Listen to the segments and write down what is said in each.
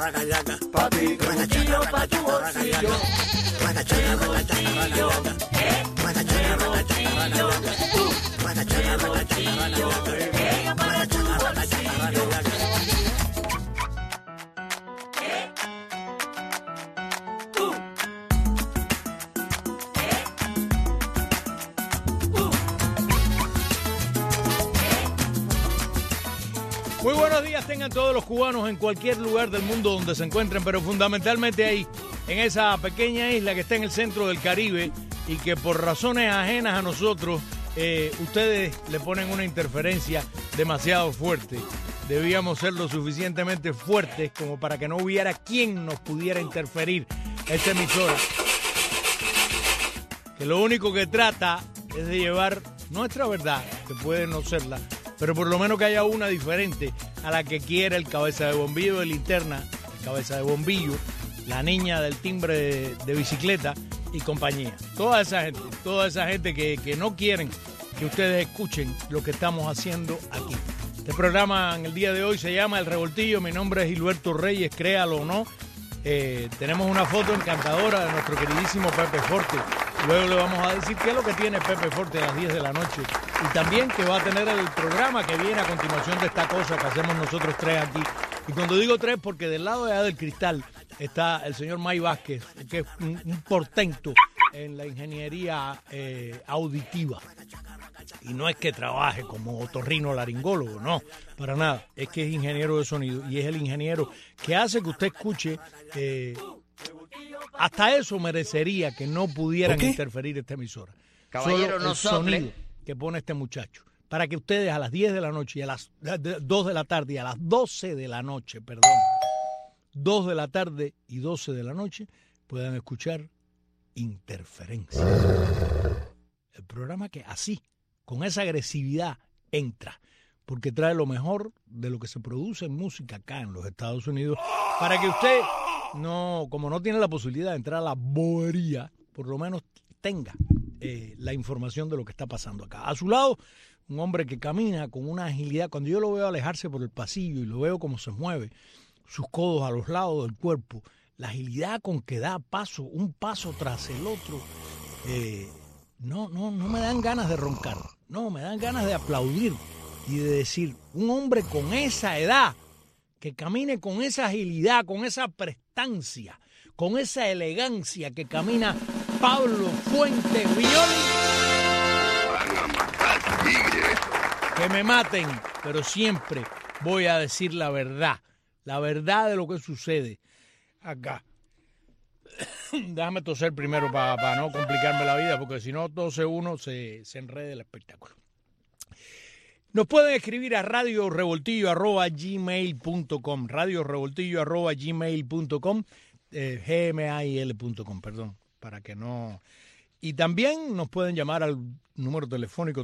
Pa' ti, de bolsillo pa' tu bolsillo. De bolsillo, Muy buenos días tengan todos los cubanos en cualquier lugar del mundo donde se encuentren, pero fundamentalmente ahí, en esa pequeña isla que está en el centro del Caribe y que por razones ajenas a nosotros, ustedes le ponen una interferencia demasiado fuerte. Debíamos ser lo suficientemente fuertes como para que no hubiera quien nos pudiera interferir esta emisora, que lo único que trata es de llevar nuestra verdad, que puede no serla, pero por lo menos que haya una diferente a la que quiere el cabeza de bombillo de linterna, el cabeza de bombillo, la niña del timbre de bicicleta y compañía. Toda esa gente que no quieren que ustedes escuchen lo que estamos haciendo aquí. Este programa en el día de hoy se llama El Revoltillo. Mi nombre es Gilberto Reyes, créalo o no. Tenemos una foto encantadora de nuestro queridísimo Pepe Forte. Luego le vamos a decir qué es lo que tiene Pepe Forte a las 10 de la noche. Y también que va a tener el programa que viene a continuación de esta cosa que hacemos nosotros tres aquí. Y cuando digo tres, porque del lado de allá del cristal está el señor May Vázquez, que es un portento en la ingeniería auditiva. Y no es que trabaje como otorrinolaringólogo, no, para nada. Es que es ingeniero de sonido y es el ingeniero que hace que usted escuche. Hasta eso merecería que no pudieran interferir esta emisora. Caballero, solo no el sople. sonido que pone este muchacho. Para que ustedes a las 10 de la noche y a las 2 de la tarde y a las 12 de la noche, 2 de la tarde y 12 de la noche, puedan escuchar Interferencia. El programa que así, con esa agresividad, entra. Porque trae lo mejor de lo que se produce en música acá en los Estados Unidos. Para que usted, no, como no tiene la posibilidad de entrar a la bobería, por lo menos tenga la información de lo que está pasando acá. A su lado, un hombre que camina con una agilidad. Cuando yo lo veo alejarse por el pasillo y lo veo cómo se mueve, sus codos a los lados del cuerpo, la agilidad con que da paso, un paso tras el otro, no me dan ganas de roncar, no, me dan ganas de aplaudir y de decir, un hombre con esa edad, que camine con esa agilidad, con esa prestancia, con esa elegancia que camina Pablo Fuente Viñoly. Van a matar tigre. Que me maten, pero siempre voy a decir la verdad de lo que sucede acá. Déjame toser primero para no complicarme la vida, porque si no tose uno se enreda el espectáculo. Nos pueden escribir a radiorevoltillo@gmail.com, radiorevoltillo@gmail.com, gmail.com, perdón, para que no. Y también nos pueden llamar al número telefónico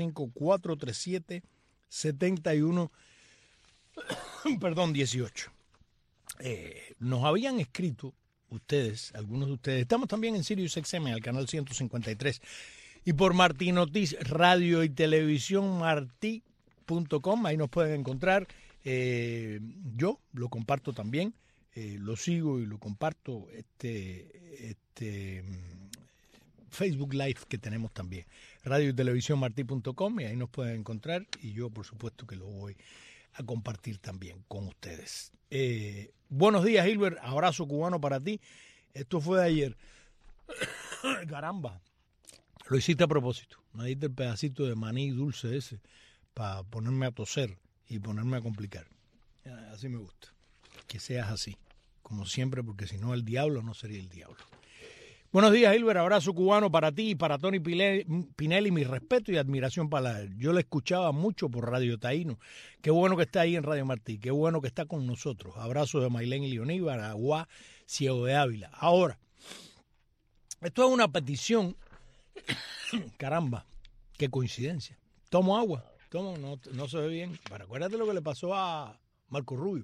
305-437-71, 18. Nos habían escrito ustedes, algunos de ustedes. Estamos también en Sirius XM, al canal 153. Y por Martí Noticias, radio y televisión, martí.com, ahí nos pueden encontrar. Yo lo comparto también, lo sigo y lo comparto, Facebook Live que tenemos también. Radio y televisión, martí.com, y ahí nos pueden encontrar. Y yo, por supuesto, que lo voy a compartir también con ustedes. Buenos días, Gilbert. Abrazo cubano para ti. Esto fue de ayer. Caramba. Lo hiciste a propósito. Me diste el pedacito de maní dulce ese para ponerme a toser y ponerme a complicar. Así me gusta. Que seas así, como siempre, porque si no el diablo no sería el diablo. Buenos días, Gilbert. Abrazo cubano para ti y para Tony Pinelli. Mi respeto y admiración para él. Yo le escuchaba mucho por Radio Taíno. Qué bueno que está ahí en Radio Martí. Qué bueno que está con nosotros. Abrazo de Mailén y Leoníbar, Aguá, Ciego de Ávila. Ahora, esto es una petición. Caramba, qué coincidencia. Tomo agua. No se ve bien. Pero acuérdate lo que le pasó a Marco Rubio.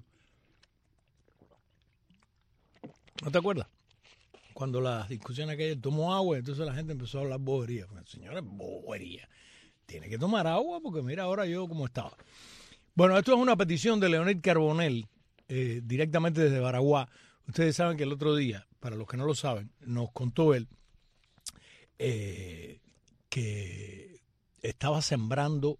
¿No te acuerdas? Cuando las discusiones aquellas, tomó agua, entonces la gente empezó a hablar bobería. Pues, señores, bobería. Tiene que tomar agua porque mira ahora yo cómo estaba. Bueno, esto es una petición de Leonid Carbonell, directamente desde Baraguá. Ustedes saben que el otro día, para los que no lo saben, nos contó él que estaba sembrando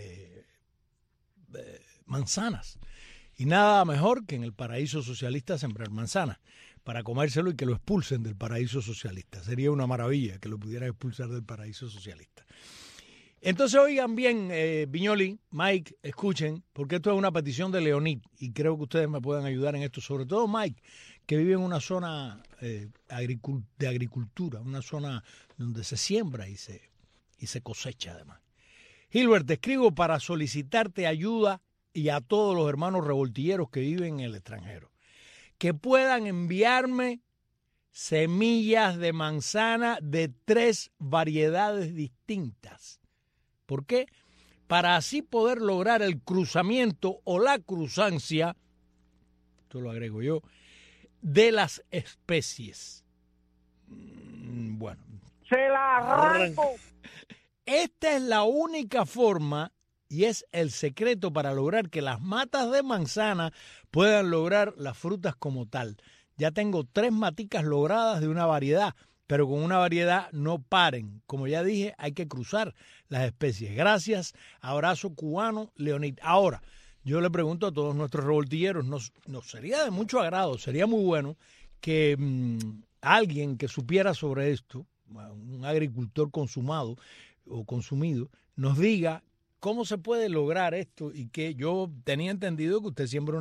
manzanas. Y nada mejor que en el paraíso socialista sembrar manzanas para comérselo y que lo expulsen del paraíso socialista. Sería una maravilla que lo pudieran expulsar del paraíso socialista. Entonces, oigan bien, Viñoli, Mike, escuchen, porque esto es una petición de Leonid y creo que ustedes me pueden ayudar en esto, sobre todo Mike, que vive en una zona de agricultura, una zona donde se siembra y se cosecha además. Gilbert, te escribo para solicitarte ayuda y a todos los hermanos revoltilleros que viven en el extranjero, que puedan enviarme semillas de manzana de 3 variedades distintas. ¿Por qué? Para así poder lograr el cruzamiento o la cruzancia, esto lo agrego yo, de las especies. Bueno. ¡Se la arranco! Esta es la única forma y es el secreto para lograr que las matas de manzana puedan lograr las frutas como tal. Ya tengo 3 maticas logradas de una variedad, pero con una variedad no paren. Como ya dije, hay que cruzar las especies. Gracias, abrazo cubano, Leonid. Ahora, yo le pregunto a todos nuestros revoltilleros, nos sería de mucho agrado, sería muy bueno que alguien que supiera sobre esto, un agricultor consumado o consumido, nos diga cómo se puede lograr esto y que yo tenía entendido que usted siembra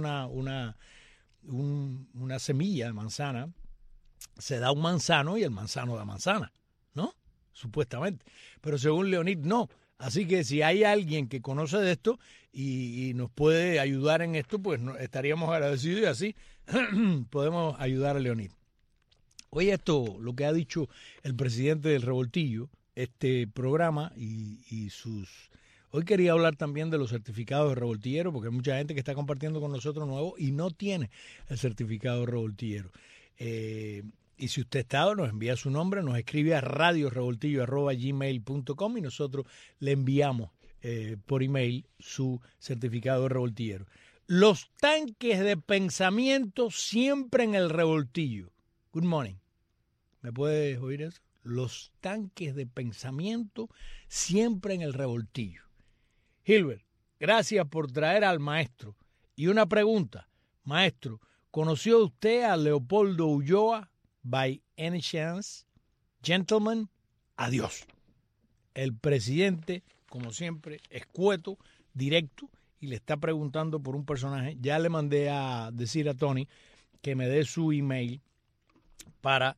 una semilla de manzana, se da un manzano y el manzano da manzana, ¿no? Supuestamente. Pero según Leonid, no. Así que si hay alguien que conoce de esto y nos puede ayudar en esto, pues estaríamos agradecidos y así podemos ayudar a Leonid. Oye, esto, lo que ha dicho el presidente del Revoltillo, este programa y sus... Hoy quería hablar también de los certificados de revoltillero, porque hay mucha gente que está compartiendo con nosotros nuevo y no tiene el certificado de revoltillero. Y si usted está, nos envía su nombre, nos escribe a radiorevoltillo@gmail.com y nosotros le enviamos por email su certificado de revoltillero. Los tanques de pensamiento siempre en el revoltillo. Good morning. ¿Me puedes oír eso? Los tanques de pensamiento siempre en el revoltillo. Gilbert, gracias por traer al maestro. Y una pregunta, maestro, ¿conoció usted a Leopoldo Ulloa by any chance? Gentlemen, adiós. El presidente, como siempre, escueto, directo, y le está preguntando por un personaje. Ya le mandé a decir a Tony que me dé su email para...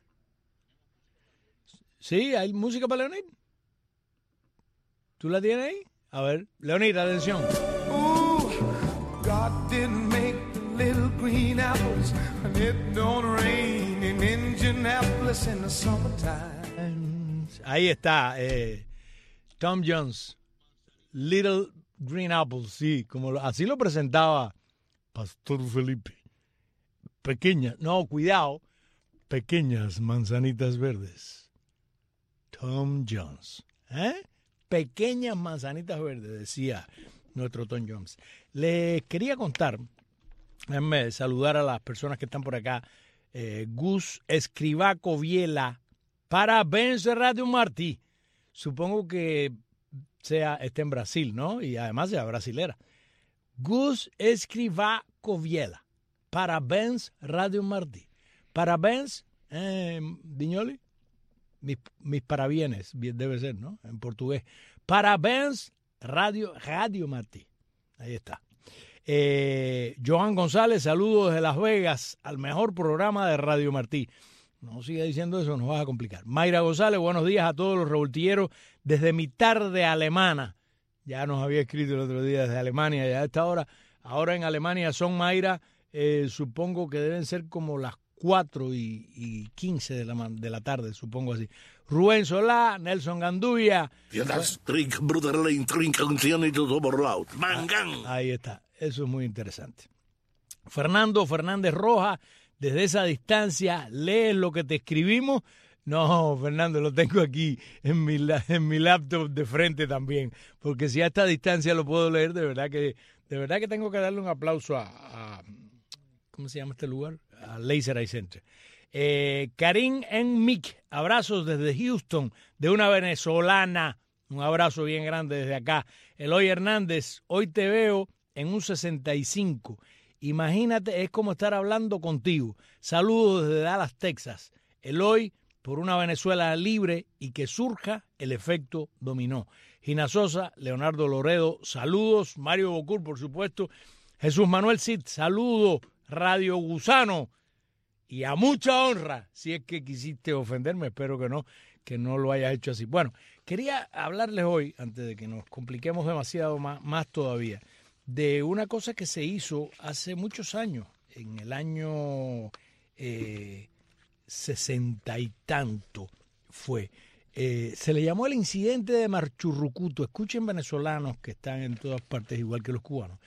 Sí, hay música para Leonid. ¿Tú la tienes ahí? A ver, Leonid, atención. Ooh, God didn't make little green apples, and it don't rain in Indianapolis in the summertime. Ahí está, Tom Jones, Little Green Apples, sí, así lo presentaba Pastor Felipe. Pequeñas, no, cuidado, pequeñas manzanitas verdes. Tom Jones, pequeñas manzanitas verdes, decía nuestro Tom Jones. Les quería contar, déjenme saludar a las personas que están por acá. Gus Escrivaco Viela, parabéns Radio Martí. Supongo que esté en Brasil, ¿no? Y además sea brasilera. Gus Escrivaco Viela, parabéns Radio Martí. Parabéns, Viñoli. Mis parabienes, debe ser, ¿no? En portugués. Parabéns, Radio Martí. Ahí está. Johan González, saludos desde Las Vegas al mejor programa de Radio Martí. No siga diciendo eso, nos vas a complicar. Mayra González, buenos días a todos los revoltilleros desde mi tarde alemana. Ya nos había escrito el otro día desde Alemania, ya a esta hora. Ahora en Alemania son, Mayra, supongo que deben ser como las 4:15 de la tarde, supongo así. Rubén Solá, Nelson Gandulla. Ahí está, eso es muy interesante. Fernando Fernández Rojas, desde esa distancia, ¿lees lo que te escribimos? No, Fernando, lo tengo aquí en mi laptop de frente también, porque si a esta distancia lo puedo leer, de verdad que tengo que darle un aplauso a ¿cómo se llama este lugar? A Laser Eye Center. Karim Enmic, abrazos desde Houston, de una venezolana. Un abrazo bien grande desde acá. Eloy Hernández, hoy te veo en un 65. Imagínate, es como estar hablando contigo. Saludos desde Dallas, Texas. Eloy, por una Venezuela libre y que surja el efecto dominó. Gina Sosa, Leonardo Loredo, saludos. Mario Bocur, por supuesto. Jesús Manuel Cid, saludo. Radio Gusano. Y a mucha honra, si es que quisiste ofenderme, espero que no lo hayas hecho así. Bueno, quería hablarles hoy, antes de que nos compliquemos demasiado más todavía, de una cosa que se hizo hace muchos años, en el año 60 y tanto fue. Se le llamó el incidente de Machurrucuto. Escuchen, venezolanos que están en todas partes igual que los cubanos.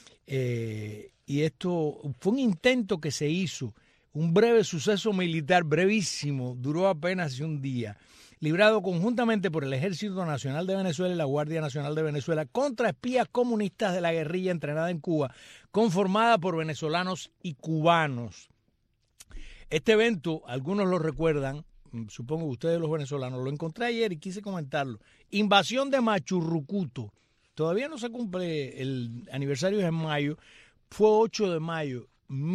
Y esto fue un intento que se hizo, un breve suceso militar, brevísimo, duró apenas un día, librado conjuntamente por el Ejército Nacional de Venezuela y la Guardia Nacional de Venezuela contra espías comunistas de la guerrilla entrenada en Cuba, conformada por venezolanos y cubanos. Este evento, algunos lo recuerdan, supongo que ustedes los venezolanos, lo encontré ayer y quise comentarlo. Invasión de Machurrucuto. Todavía no se cumple, el aniversario es en mayo, fue 8 de mayo.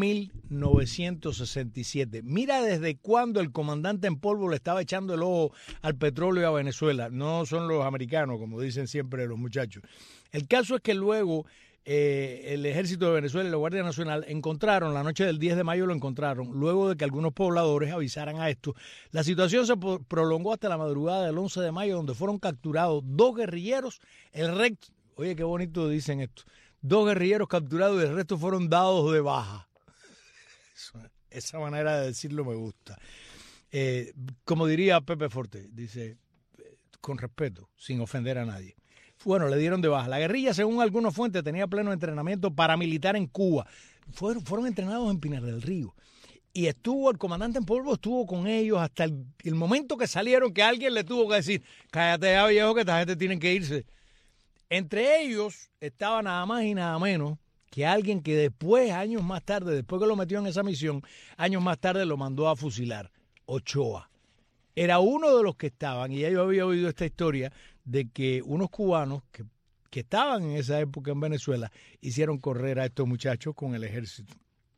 1967. Mira desde cuándo el comandante en polvo le estaba echando el ojo al petróleo a Venezuela. No son los americanos, como dicen siempre los muchachos. El caso es que luego el Ejército de Venezuela y la Guardia Nacional encontraron, la noche del 10 de mayo lo encontraron, luego de que algunos pobladores avisaran a esto. La situación se prolongó hasta la madrugada del 11 de mayo, donde fueron capturados 2 guerrilleros. Oye, qué bonito dicen esto. 2 guerrilleros capturados y el resto fueron dados de baja. Esa manera de decirlo me gusta. Como diría Pepe Forte, dice, con respeto, sin ofender a nadie. Bueno, le dieron de baja. La guerrilla, según algunas fuentes, tenía pleno entrenamiento paramilitar en Cuba. Fueron entrenados en Pinar del Río. Y el comandante en polvo estuvo con ellos hasta el momento que salieron, que alguien le tuvo que decir, cállate ya, viejo, que esta gente tiene que irse. Entre ellos estaba nada más y nada menos que alguien que después, años más tarde, después que lo metió en esa misión, años más tarde lo mandó a fusilar, Ochoa. Era uno de los que estaban, y ya yo había oído esta historia, de que unos cubanos que estaban en esa época en Venezuela hicieron correr a estos muchachos con el ejército.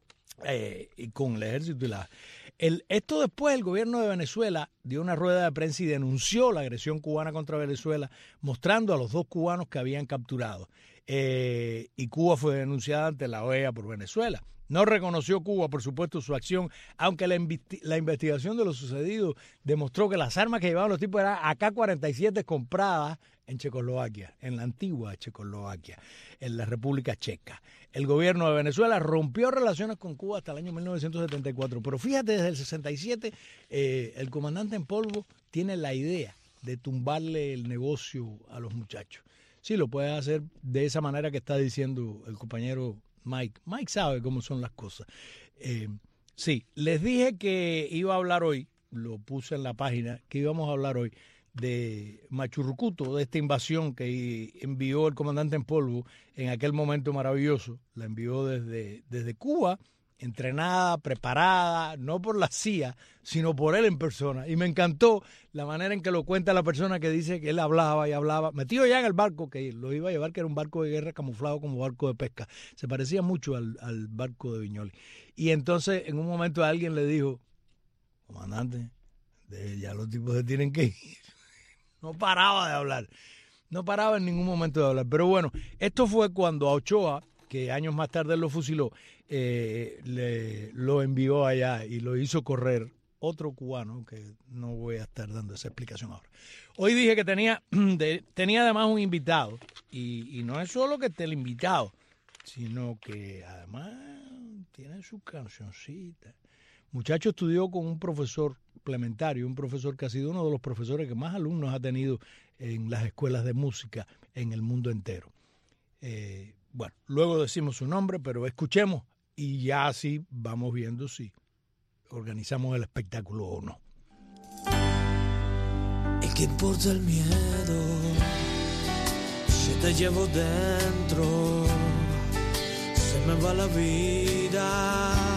Esto después el gobierno de Venezuela dio una rueda de prensa y denunció la agresión cubana contra Venezuela, mostrando a los 2 cubanos que habían capturado. Y Cuba fue denunciada ante la OEA por Venezuela. No reconoció Cuba, por supuesto, su acción, aunque la investigación de lo sucedido demostró que las armas que llevaban los tipos eran AK-47 compradas en Checoslovaquia, en la antigua Checoslovaquia, en la República Checa. El gobierno de Venezuela rompió relaciones con Cuba hasta el año 1974. Pero fíjate, desde el 67, el comandante en polvo tiene la idea de tumbarle el negocio a los muchachos. Sí, lo puede hacer de esa manera que está diciendo el compañero Mike. Mike sabe cómo son las cosas. Sí, les dije que iba a hablar hoy, lo puse en la página, que íbamos a hablar hoy de Machurrucuto, de esta invasión que envió el comandante en polvo en aquel momento maravilloso. La envió desde Cuba, entrenada, preparada, no por la CIA, sino por él en persona. Y me encantó la manera en que lo cuenta la persona que dice que él hablaba y hablaba, metido ya en el barco que lo iba a llevar, que era un barco de guerra camuflado como barco de pesca. Se parecía mucho al barco de Viñoly. Y entonces en un momento alguien le dijo, comandante, ya los tipos se tienen que ir. No paraba de hablar, no paraba en ningún momento de hablar. Pero bueno, esto fue cuando a Ochoa, que años más tarde lo fusiló, lo envió allá y lo hizo correr otro cubano, que no voy a estar dando esa explicación ahora. Hoy dije que tenía además un invitado, y no es solo que esté el invitado, sino que además tiene su cancioncita. Muchacho estudió con un profesor complementario, un profesor que ha sido uno de los profesores que más alumnos ha tenido en las escuelas de música en el mundo entero. Bueno, luego decimos su nombre, pero escuchemos y ya así vamos viendo si organizamos el espectáculo o no. ¿Y qué importa el miedo si te llevo dentro? Se me va la vida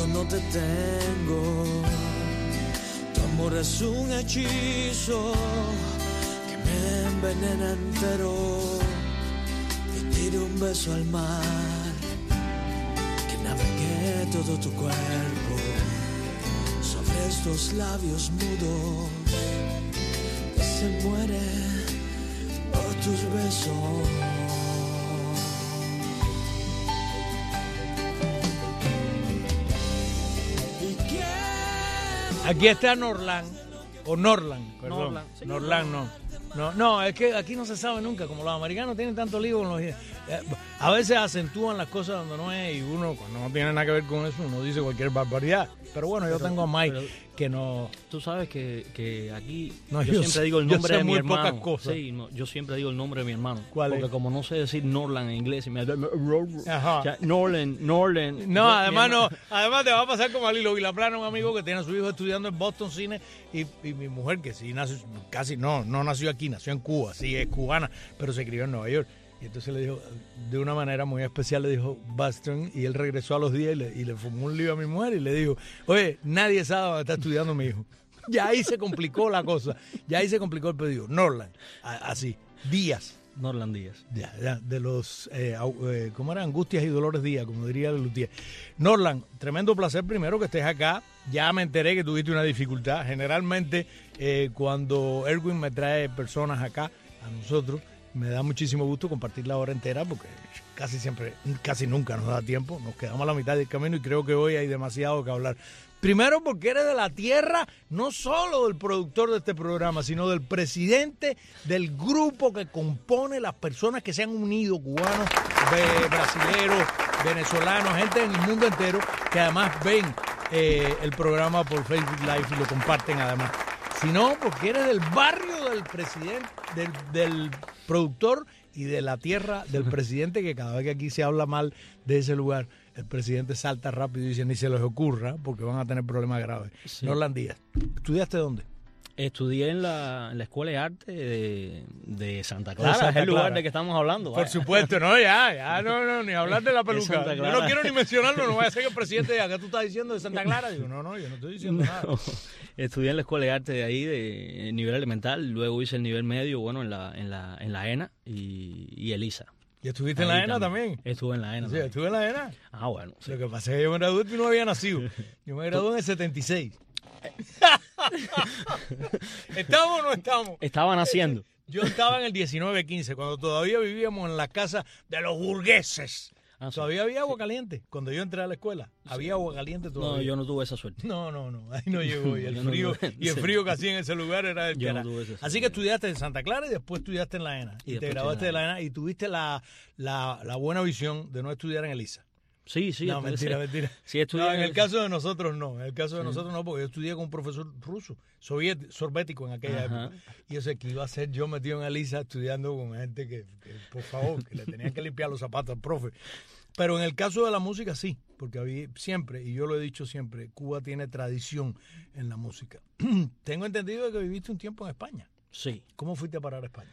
no te tengo. Tu amor es un hechizo que me envenena entero. Y tire un beso al mar, que navegue todo tu cuerpo sobre estos labios mudos que se mueren por tus besos. Aquí está Norland, o Norland, perdón. Norland, sí. Norland no. No, es que aquí no se sabe nunca, como los americanos tienen tanto lío con los... a veces acentúan las cosas donde no es y uno, cuando no tiene nada que ver con eso, uno dice cualquier barbaridad. Pero bueno, yo tengo a Mike que no... Tú sabes que aquí No, yo siempre digo el nombre de mi muy hermano. pocas cosas. Sí, no, yo siempre digo el nombre de mi hermano. ¿Cuál porque es? como no sé decir Norland en inglés, y me Ajá. o sea, Norland. No, además te va a pasar como a Lilo Vilaplana, un amigo que tiene a su hijo estudiando en Boston Cine y mi mujer, que sí nació, casi no nació aquí, nació en Cuba, sí es cubana, pero se crió en Nueva York. Y entonces le dijo, de una manera muy especial, le dijo Boston, y él regresó a los días y le formó un lío a mi mujer y le dijo, oye, nadie sabe dónde está estudiando mi hijo. Ya ahí se complicó la cosa, ya ahí se complicó el pedido. Norland, así, Díaz. Norland Díaz. Ya, de los, ¿cómo era? Angustias y Dolores Díaz, como diría Lelutier. Norland, tremendo placer primero que estés acá. Ya me enteré que tuviste una dificultad. Generalmente, cuando Erwin me trae personas acá, a nosotros, me da muchísimo gusto compartir la hora entera porque casi nunca nos da tiempo. Nos quedamos a la mitad del camino y creo que hoy hay demasiado que hablar. Primero porque eres de la tierra, no solo del productor de este programa, sino del presidente del grupo que compone las personas que se han unido, cubanos, brasileros, venezolanos, gente en el mundo entero, que además ven el programa por Facebook Live y lo comparten además. Sino porque eres del barrio del presidente, del productor y de la tierra del presidente, que cada vez que aquí se habla mal de ese lugar, el presidente salta rápido y dice ni se les ocurra porque van a tener problemas graves. Sí. Norland Díaz, ¿estudiaste dónde? Estudié en la Escuela de Arte de Santa Clara, Santa es el lugar Clara. de que estamos hablando. Por vaya. supuesto, no, ni hablar de la peluca. Santa Yo Clara. no quiero ni mencionarlo, no voy a hacer que el presidente diga, ¿qué tú estás diciendo de Santa Clara? Digo, no, yo no estoy diciendo nada. No, estudié en la Escuela de Arte de ahí, de nivel elemental, luego hice el nivel medio, bueno, en la ENA y ELISA. ¿Y estuviste en la Ahí ENA también? Estuve en la ENA Sí, también. estuve en la ENA. Ah, bueno. Sí. Lo que pasa es que yo me gradué y tú no habías nacido. Yo me gradué en el 76. ¿Estamos o no estamos? Estaban haciendo. Yo estaba en el 1915, cuando todavía vivíamos en la casa de los burgueses. Ah, sí. Todavía había agua caliente. Cuando yo entré a la escuela, había agua caliente todavía. No, yo no tuve esa suerte. No, ahí no llegó. Y el Yo no frío, tuve- y el frío que hacía en ese lugar era el que Yo no era. tuve esa suerte. Así que estudiaste en Santa Clara y después estudiaste en la ENA. Y Y te después graduaste de estudié en la ENA y tuviste la buena visión de no estudiar en ELISA. Sí, sí. No, mentira. Sí, estudié No, en el el- caso de nosotros no. En el caso de nosotros no, porque yo estudié con un profesor ruso, soviético en aquella Ajá. época. Y yo sé que iba a ser yo metido en ELISA estudiando con gente que, por favor, que le tenían que limpiar los zapatos al profe. Pero en el caso de la música sí, porque había siempre, y yo lo he dicho siempre, Cuba tiene tradición en la música. Tengo entendido que viviste un tiempo en España. Sí. ¿Cómo fuiste a parar a España?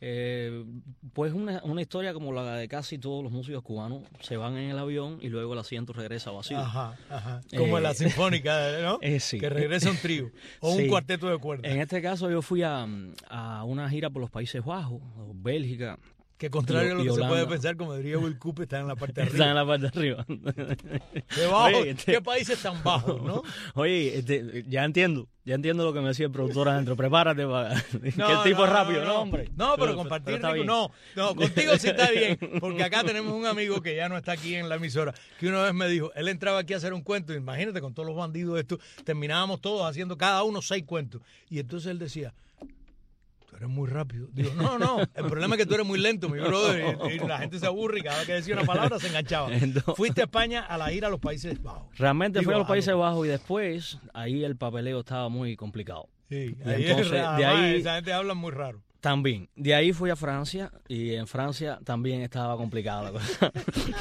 Pues una historia como la de casi todos los músicos cubanos. Se van en el avión y luego el asiento regresa vacío. Ajá. Como en la sinfónica, ¿no? Sí. Que regresa un trío o Sí. un cuarteto de cuerdas. En este caso yo fui a una gira por los Países Bajos, Bélgica. Que contrario a lo y que se puede Holanda. pensar, como diría Will Cooper, está en la parte de arriba. Está en la parte de arriba. Qué bajo, Oye, qué países tan bajos, ¿no? Oye, ya entiendo lo que me decía el productor adentro. Prepárate para que el tipo es rápido, ¿no, hombre? No, pero compartir está rico, bien. no, contigo sí está bien, porque acá tenemos un amigo que ya no está aquí en la emisora, que una vez me dijo, él entraba aquí a hacer un cuento, imagínate con todos los bandidos estos, terminábamos todos haciendo cada uno 6 cuentos, y entonces él decía, tú eres muy rápido. Digo, no, el problema es que tú eres muy lento, mi brother, y la gente se aburre y cada vez que decía una palabra se enganchaba. Entonces- Fuiste a España a la gira a los Países Bajos. Realmente Digo, fui a los Países Bajos y después ahí el papeleo estaba muy complicado. Sí, Y ahí entonces, además, de ahí- esa gente habla muy raro. También. De ahí fui a Francia y en Francia también estaba complicada la cosa.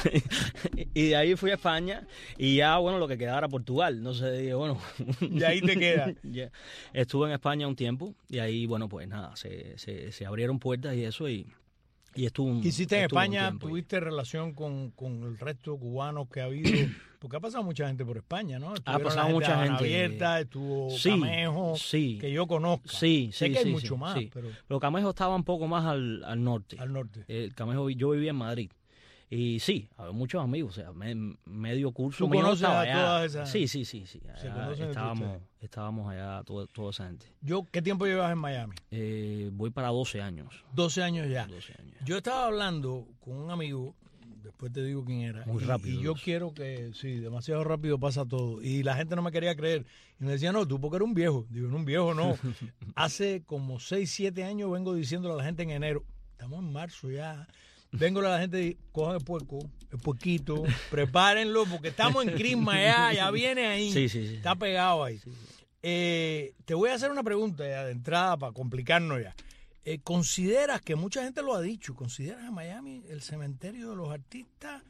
Y de ahí fui a España y ya, bueno, lo que quedaba era Portugal. No sé, dije, bueno. Y ahí te queda. Ya. Estuve en España un tiempo y ahí, bueno, pues nada, se abrieron puertas y eso y Y estuvo ¿Hiciste en estuvo un España? tiempo ahí. ¿Tuviste relación con el resto de cubanos que ha habido? Porque ha pasado mucha gente por España, ¿no? Estuvieron pasado la mucha de Habana gente. Abierta, estuvo Sí, Camejo, sí. que yo conozca. Sí, Sé sí, que hay sí, mucho sí, más, sí. pero Camejo estaba un poco más al norte. al norte. El Camejo, yo vivía en Madrid. Y sí, había muchos amigos, o sea, medio curso ¿Tú mío conoces estaba a allá. todas esas? Sí. Allá conocen entre estábamos allá, toda esa gente. ¿Qué tiempo llevas en Miami? Voy para 12 años. 12 años ya. 12 años. Yo estaba hablando con un amigo, después te digo quién era. Muy rápido Y yo eso. quiero que, sí, demasiado rápido pasa todo. Y la gente no me quería creer. Y me decía, no, tú porque eres un viejo. Digo, no, un viejo no. Hace como 6, 7 años vengo diciéndole a la gente en enero, estamos en marzo ya. Vengo a la gente y cojan el puerquito, prepárenlo porque estamos en Crisma ya viene ahí. Sí. Está pegado ahí. Te voy a hacer una pregunta ya de entrada para complicarnos ya. ¿Consideras, que mucha gente lo ha dicho, consideras a Miami el cementerio de los artistas?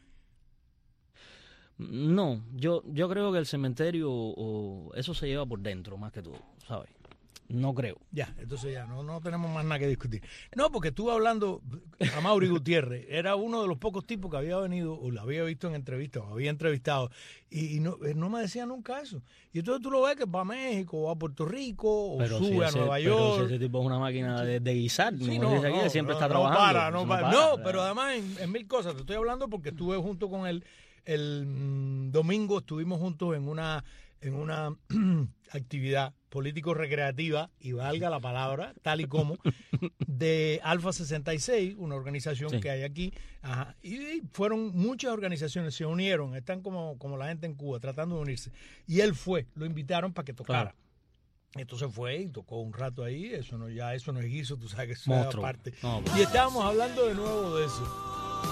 No, yo creo que el cementerio, eso se lleva por dentro más que todo, ¿sabes? No creo. Ya, entonces ya, no tenemos más nada que discutir. No, porque estuve hablando, a Mauri Gutiérrez, era uno de los pocos tipos que había venido, o lo había visto en entrevistas, o había entrevistado, y no me decía nunca eso. Y entonces tú lo ves que va a México, o a Puerto Rico, o sube a Nueva York. Pero si ese tipo es una máquina de guisar, Sí, como dice aquí, él siempre está trabajando. No, para. pero además en mil cosas. Te estoy hablando porque estuve junto con él el domingo, estuvimos juntos en una actividad político-recreativa, y valga la palabra, tal y como, de Alfa 66, una organización que hay aquí. Ajá, y fueron muchas organizaciones, se unieron, están como la gente en Cuba, tratando de unirse. Y él lo invitaron para que tocara. Claro. Entonces fue y tocó un rato ahí, eso no es guiso, tú sabes que eso Monstruo. es aparte. No, y estábamos hablando de nuevo de eso.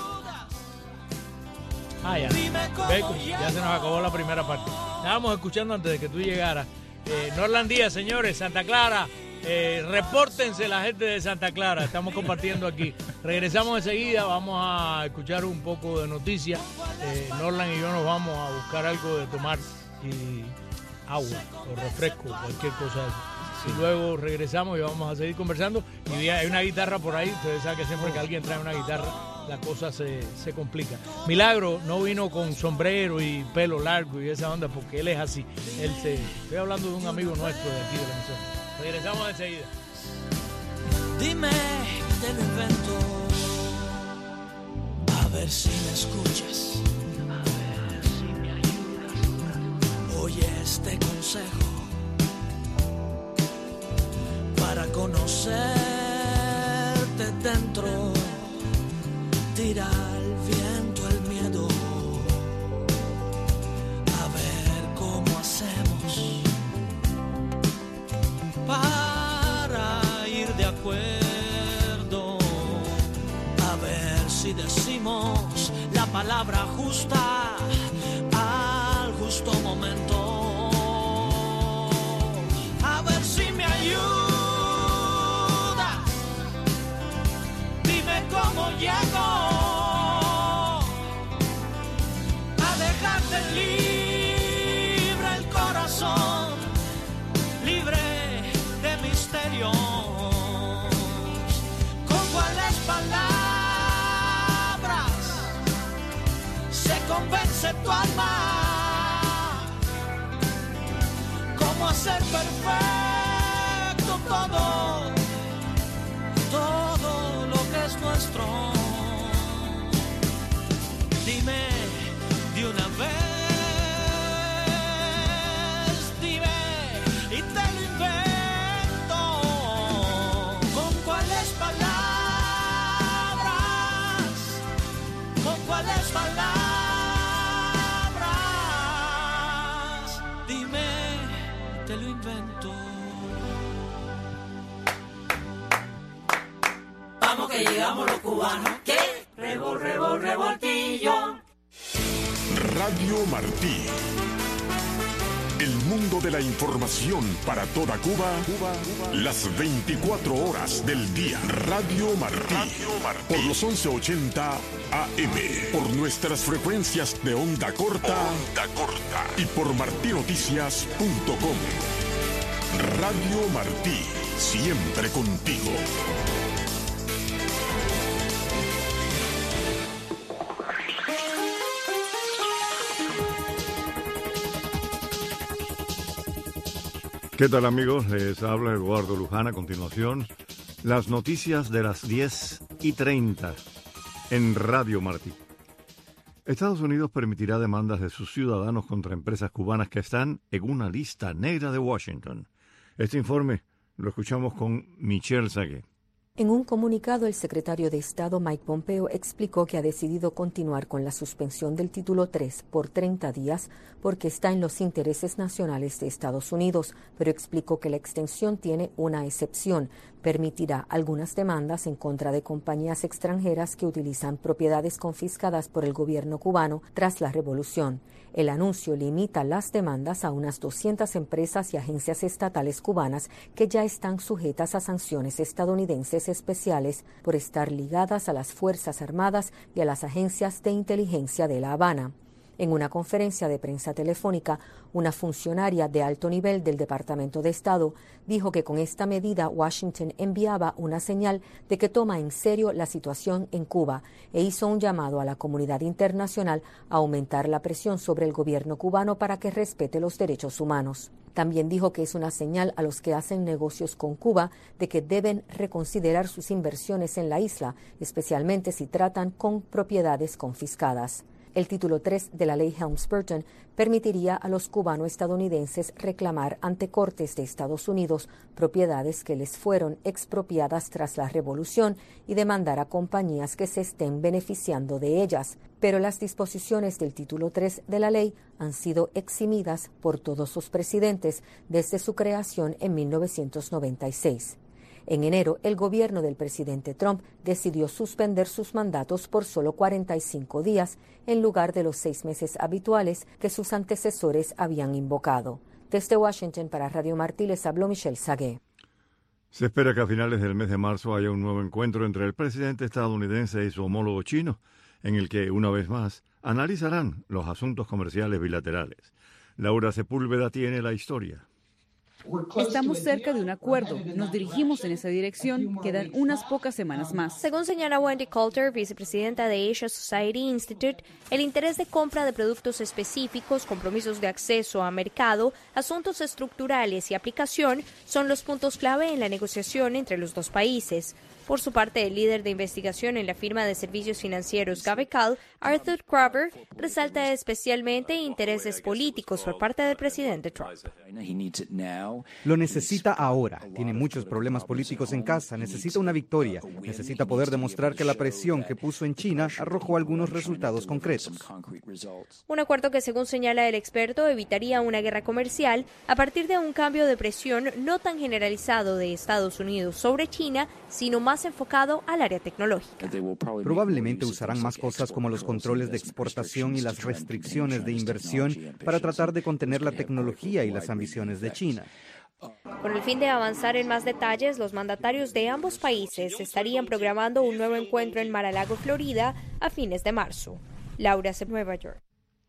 Ya. Ya se nos acabó la primera parte. Estábamos escuchando antes de que tú llegaras. Norland Díaz, señores, Santa Clara. Repórtense la gente de Santa Clara. Estamos compartiendo aquí. Regresamos enseguida. Vamos a escuchar un poco de noticias. Norland y yo nos vamos a buscar algo de tomar y agua o refresco, cualquier cosa de eso. Y luego regresamos y vamos a seguir conversando. Y hay una guitarra por ahí. Ustedes saben que siempre que alguien trae una guitarra, la cosa se complica. Milagro no vino con sombrero y pelo largo y esa onda porque él es así. Estoy hablando de un amigo nuestro de aquí de la emisora. Regresamos enseguida. Dime, te lo invento. A ver si me escuchas. A ver si me ayudas. Oye este consejo para conocerte dentro. Tira al viento el miedo. A ver cómo hacemos para ir de acuerdo. A ver si decimos la palabra justa al justo momento. A ver si me ayudas. Dime cómo llego. Libre el corazón, libre de misterios. ¿Con cuáles palabras se convence tu alma? ¿Cómo hacer perfecto todo lo que es nuestro? Dime de una vez. Palabras, dime, te lo invento. Vamos que llegamos los cubanos. ¿Qué? Revoltillo. Radio Martí. El mundo de la información para toda Cuba, las 24 horas del día. Radio Martí. Por los 1180 AM. Por nuestras frecuencias de onda corta. Y por martinoticias.com. Radio Martí. Siempre contigo. ¿Qué tal, amigos? Les habla Eduardo Luján. A continuación, las noticias de las 10:30 en Radio Martí. Estados Unidos permitirá demandas de sus ciudadanos contra empresas cubanas que están en una lista negra de Washington. Este informe lo escuchamos con Michelle Sagué. En un comunicado, el secretario de Estado Mike Pompeo explicó que ha decidido continuar con la suspensión del Título 3 por 30 días porque está en los intereses nacionales de Estados Unidos, pero explicó que la extensión tiene una excepción. Permitirá algunas demandas en contra de compañías extranjeras que utilizan propiedades confiscadas por el gobierno cubano tras la revolución. El anuncio limita las demandas a unas 200 empresas y agencias estatales cubanas que ya están sujetas a sanciones estadounidenses especiales por estar ligadas a las Fuerzas Armadas y a las agencias de inteligencia de La Habana. En una conferencia de prensa telefónica, una funcionaria de alto nivel del Departamento de Estado dijo que con esta medida Washington enviaba una señal de que toma en serio la situación en Cuba e hizo un llamado a la comunidad internacional a aumentar la presión sobre el gobierno cubano para que respete los derechos humanos. También dijo que es una señal a los que hacen negocios con Cuba de que deben reconsiderar sus inversiones en la isla, especialmente si tratan con propiedades confiscadas. El título 3 de la ley Helms-Burton permitiría a los cubano-estadounidenses reclamar ante cortes de Estados Unidos propiedades que les fueron expropiadas tras la revolución y demandar a compañías que se estén beneficiando de ellas. Pero las disposiciones del título 3 de la ley han sido eximidas por todos sus presidentes desde su creación en 1996. En enero, el gobierno del presidente Trump decidió suspender sus mandatos por solo 45 días, en lugar de los 6 meses habituales que sus antecesores habían invocado. Desde Washington, para Radio Martí, les habló Michelle Sagué. Se espera que a finales del mes de marzo haya un nuevo encuentro entre el presidente estadounidense y su homólogo chino, en el que, una vez más, analizarán los asuntos comerciales bilaterales. Laura Sepúlveda tiene la historia. Estamos cerca de un acuerdo. Nos dirigimos en esa dirección. Quedan unas pocas semanas más. Según señala Wendy Coulter, vicepresidenta de Asia Society Institute, el interés de compra de productos específicos, compromisos de acceso a mercado, asuntos estructurales y aplicación son los puntos clave en la negociación entre los dos países. Por su parte, el líder de investigación en la firma de servicios financieros Gavical, Arthur Krover, resalta especialmente intereses políticos por parte del presidente Trump. Lo necesita ahora. Tiene muchos problemas políticos en casa. Necesita una victoria. Necesita poder demostrar que la presión que puso en China arrojó algunos resultados concretos. Un acuerdo que, según señala el experto, evitaría una guerra comercial a partir de un cambio de presión no tan generalizado de Estados Unidos sobre China, sino más enfocado al área tecnológica. Probablemente usarán más cosas como los controles de exportación y las restricciones de inversión para tratar de contener la tecnología y las ambiciones de China. Con el fin de avanzar en más detalles, los mandatarios de ambos países estarían programando un nuevo encuentro en Mar-a-Lago, Florida, a fines de marzo. Laura, Nueva York.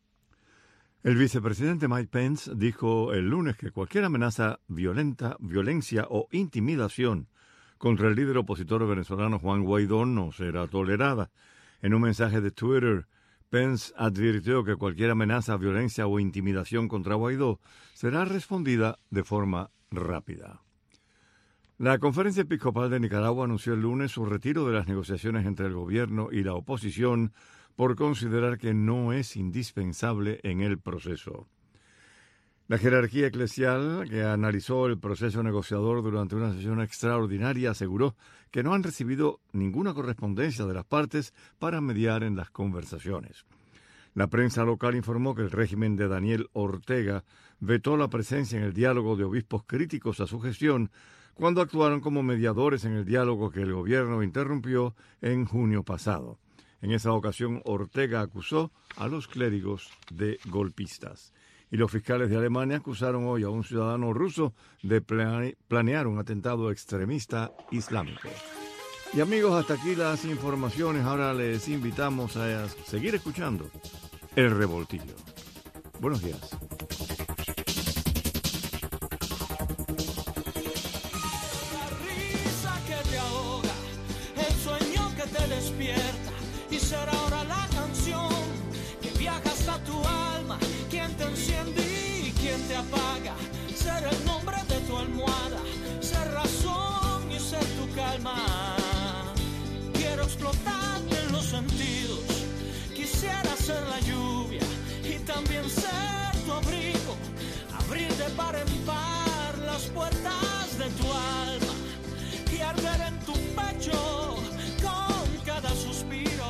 El vicepresidente Mike Pence dijo el lunes que cualquier amenaza violencia o intimidación contra el líder opositor venezolano Juan Guaidó no será tolerada. En un mensaje de Twitter, Pence advirtió que cualquier amenaza, violencia o intimidación contra Guaidó será respondida de forma rápida. La Conferencia Episcopal de Nicaragua anunció el lunes su retiro de las negociaciones entre el gobierno y la oposición por considerar que no es indispensable en el proceso. La jerarquía eclesial, que analizó el proceso negociador durante una sesión extraordinaria, aseguró que no han recibido ninguna correspondencia de las partes para mediar en las conversaciones. La prensa local informó que el régimen de Daniel Ortega vetó la presencia en el diálogo de obispos críticos a su gestión cuando actuaron como mediadores en el diálogo que el gobierno interrumpió en junio pasado. En esa ocasión, Ortega acusó a los clérigos de golpistas. Y los fiscales de Alemania acusaron hoy a un ciudadano ruso de planear un atentado extremista islámico. Y amigos, hasta aquí las informaciones. Ahora les invitamos a seguir escuchando El Revoltillo. Buenos días. La risa que te ahoga, el sueño que te despierta, y será ahora la canción que viaja hasta tu alma. Quien te enciende y quien te apaga, será el nombre de par en par las puertas de tu alma y arder en tu pecho con cada suspiro.